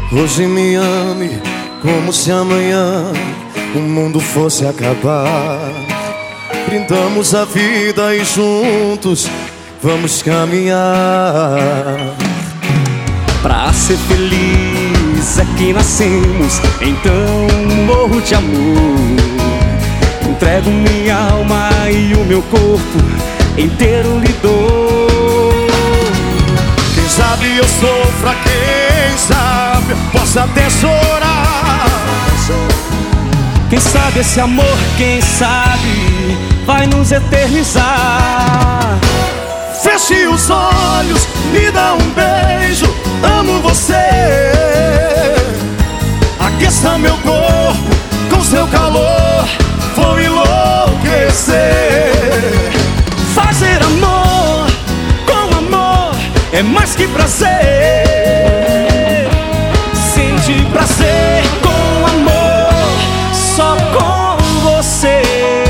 Hoje me ame como se amanhã o mundo fosse acabar. Brindamos a vida e juntos vamos caminhar. Pra ser feliz é que nascemos, então morro de amor. Entrego minha alma e o meu corpo inteiro lhe dou. Quem sabe eu sofra, quem sabe eu possa até chorar. Quem sabe esse amor, quem sabe vai nos eternizar. Feche os olhos, me dá um beijo, amo você. Aqueça meu corpo com seu calor, vou enlouquecer. Fazer amor com amor é mais que prazer. Sentir prazer com amor, só com você.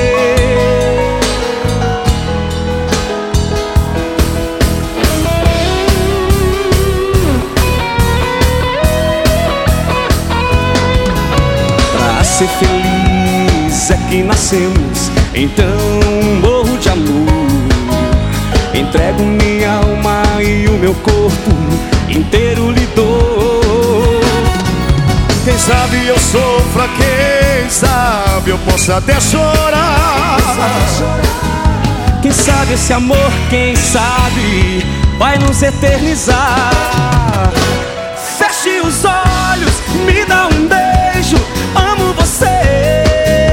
Pra ser feliz é que nascemos, então morro de amor. Entrego minha alma e o meu corpo inteiro lhe dou. Quem sabe eu sofra, quem sabe eu possa até chorar. Quem sabe esse amor, quem sabe vai nos eternizar. Feche os olhos, me dá um beijo, amo você.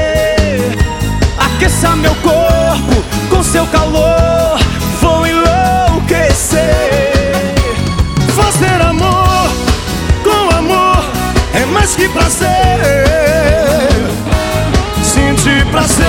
Aqueça meu corpo com seu calor, vou enlouquecer. Fazer amor com amor é mais que prazer. Sentir prazer